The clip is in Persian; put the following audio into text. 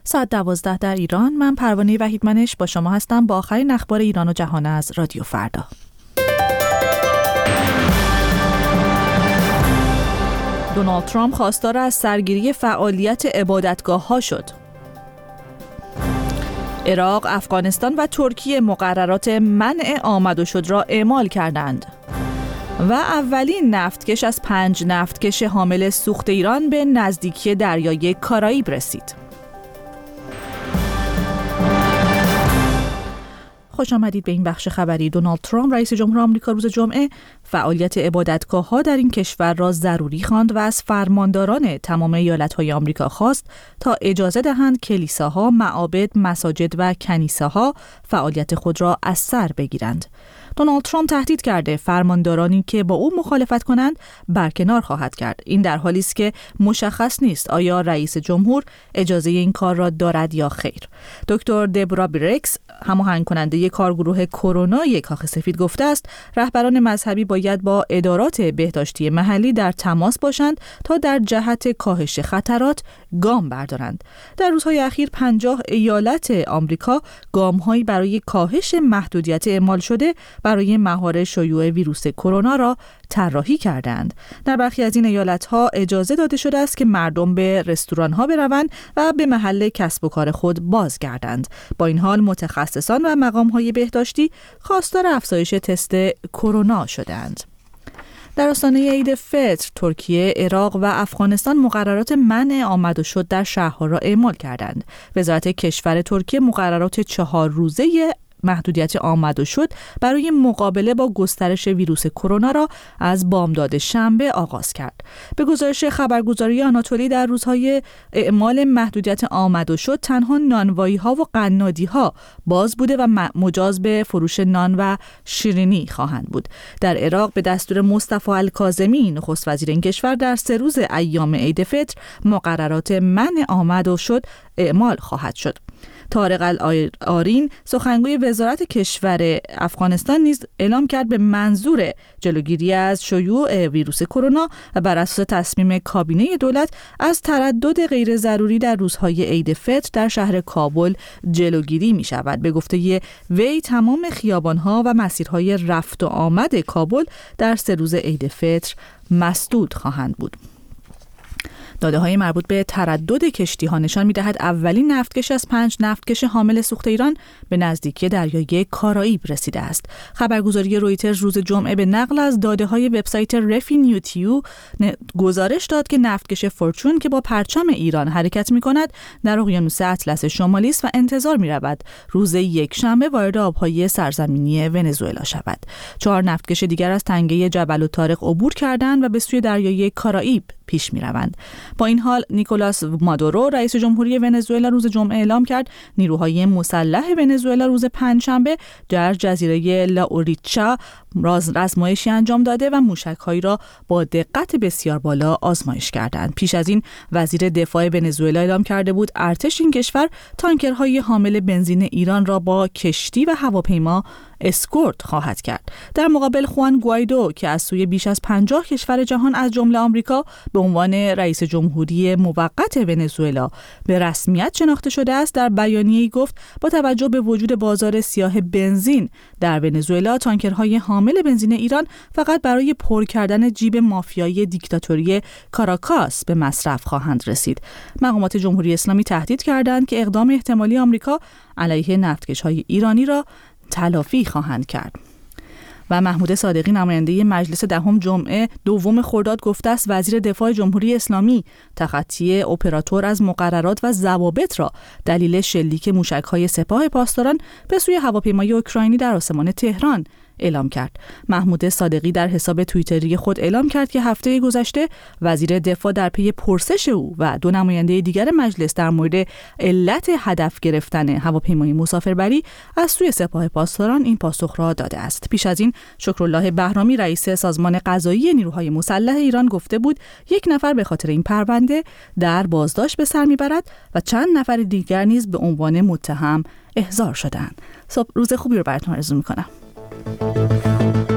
ساعت 12 در ایران. من پروانه وحیدمنش با شما هستم با آخرین اخبار ایران و جهان از رادیو فردا. دونالد ترامپ خواستار از سرگیری فعالیت عبادتگاه‌ها شد. عراق، افغانستان و ترکیه مقررات منع آمد و شد را اعمال کردند. و اولین نفتکش از 5 نفتکش حامل سوخت ایران به نزدیکی دریای کارائیب رسید. خوش آمدید به این بخش خبری. دونالد ترامپ رئیس جمهور آمریکا روز جمعه فعالیت عبادتگاه‌ها در این کشور را ضروری خواند و از فرمانداران تمام ایالت‌های آمریکا خواست تا اجازه دهند کلیساها، معابد، مساجد و کنیسه‌ها فعالیت خود را از سر بگیرند. دونالد ترامپ تهدید کرده فرماندارانی که با او مخالفت کنند برکنار خواهد کرد. این در حالی است که مشخص نیست آیا رئیس جمهور اجازه این کار را دارد یا خیر. دکتر دبرا بریکس، هماهنگ کننده کارگروه کرونا کاخ سفید، گفته است رهبران مذهبی باید با ادارات بهداشتی محلی در تماس باشند تا در جهت کاهش خطرات گام بردارند. در روزهای اخیر 50 ایالت آمریکا گام‌هایی برای کاهش محدودیت اعمال شده برای مهار شیوع ویروس کرونا را طراحی کردند. در برخی از این ایالت‌ها اجازه داده شده است که مردم به رستوران‌ها بروند و به محل کسب و کار خود بازگردند. با این حال متخصصان و مقام‌های بهداشتی خواستار افزایش تست کرونا شدند. در آستانه عید فطر، ترکیه، عراق و افغانستان مقررات منع آمد و شد در شهرها را اعمال کردند. وزارت کشور ترکیه مقررات 4 روزه محدودیت آمد و شد برای مقابله با گسترش ویروس کرونا را از بامداد شنبه آغاز کرد. به گزارش خبرگزاری آناتولی در روزهای اعمال محدودیت آمد و شد تنها نانوایی‌ها و قنادی‌ها باز بوده و مجاز به فروش نان و شیرینی خواهند بود. در عراق به دستور مصطفی الکاظمی نخست وزیر این کشور در 3 روز ایام عید فطر مقررات منع آمد و شد اعمال خواهد شد. طارق العارین، سخنگوی وزارت کشور افغانستان، نیز اعلام کرد به منظور جلوگیری از شیوع ویروس کرونا و بر اساس تصمیم کابینه دولت از تردد غیر ضروری در روزهای عید فطر در شهر کابل جلوگیری می شود. به گفته وی تمام خیابانها و مسیرهای رفت و آمد کابل در 3 روز عید فطر مسدود خواهند بود. داده‌های مربوط به تردد کشتی‌ها نشان می‌دهد اولین نفتکش از 5 نفتکش حامل سوخت ایران به نزدیکی دریای کارائیب رسیده است. خبرگزاری رویترز روز جمعه به نقل از داده‌های وبسایت رفینیوتیو گزارش داد که نفتکش فورچون که با پرچم ایران حرکت می‌کند در اقیانوس اطلس شمالی است و انتظار می‌رود روز یکشنبه وارد آب‌های سرزمینی ونزوئلا شود. 4 نفتکش دیگر از تنگه جبل الطارق عبور کردند و به سوی دریای کارائیب پیش می‌روند. با این حال نیکولاس مادورو، رئیس جمهوری ونزوئلا، روز جمعه اعلام کرد نیروهای مسلح ونزوئلا روز پنجشنبه در جزیره لاوریچا آزمایشی انجام داده و موشک‌هایی را با دقت بسیار بالا آزمایش کردند. پیش از این وزیر دفاع ونزوئلا اعلام کرده بود ارتش این کشور تانکرهای حامل بنزین ایران را با کشتی و هواپیما اسکورت خواهد کرد. در مقابل خوان گوایدو که از سوی بیش از 50 کشور جهان از جمله آمریکا به عنوان رئیس جمهوری موقت ونزوئلا به رسمیت شناخته شده است، در بیانیه‌ای گفت با توجه به وجود بازار سیاه بنزین در ونزوئلا، تانکرهای حامل بنزین ایران فقط برای پر کردن جیب مافیایی دیکتاتوری کاراکاس به مصرف خواهند رسید. مقامات جمهوری اسلامی تهدید کردند که اقدام احتمالی آمریکا علیه نفتکش‌های ایرانی را تلافی خواهند کرد. و محمود صادقی، نماینده مجلس دهم، جمعه 2 خرداد گفته است وزیر دفاع جمهوری اسلامی تخطی اپراتور از مقررات و ضوابط را دلیل شلیک موشک‌های سپاه پاسداران به سوی هواپیمای اوکراینی در آسمان تهران اعلام کرد. محمود صادقی در حساب توییتری خود اعلام کرد که هفته گذشته وزیر دفاع در پی پرسش او و 2 نماینده دیگر مجلس در مورد علت هدف گرفتن هواپیمای مسافربری از سوی سپاه پاسداران این پاسخ را داده است. پیش از این شکرالله بهرامی، رئیس سازمان قضایی نیروهای مسلح ایران، گفته بود 1 نفر به خاطر این پرونده در بازداشت به سر میبرد و چند نفر دیگر نیز به عنوان متهم احضار شدند. روز خوبی رو براتون آرزو میکنم.